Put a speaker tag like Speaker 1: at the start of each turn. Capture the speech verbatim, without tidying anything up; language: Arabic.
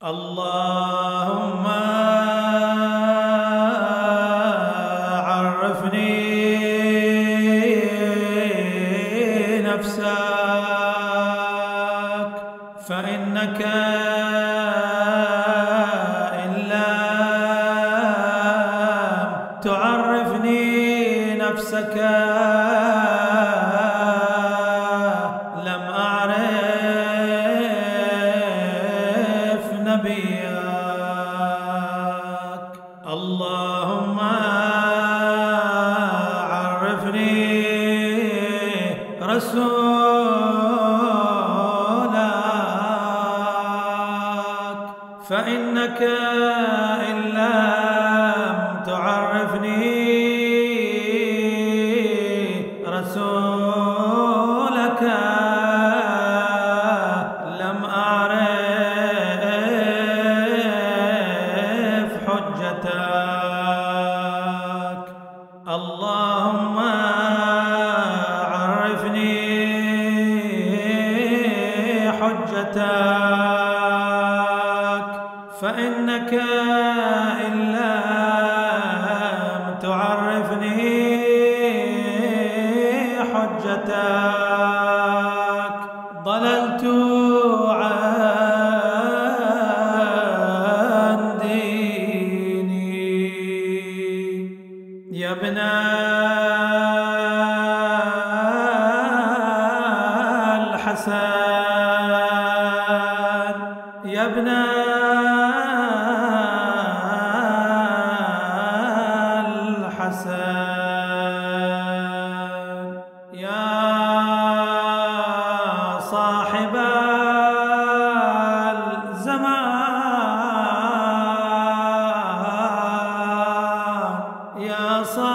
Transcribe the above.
Speaker 1: اللهم عرفني نفسك فإنك إن لم تعرفني نفسك لم أعرف نبيك. اللهم عرفني رسولك فإنك إن لم تعرفني رسولك لم أعرف حجتك. اللهم عرفني حجتك فإنك إن لم تعرفني حجتك ضللت عن ديني. يا ابن الحسن يا ابن الحسن يا صاحب الزمان يا صاحب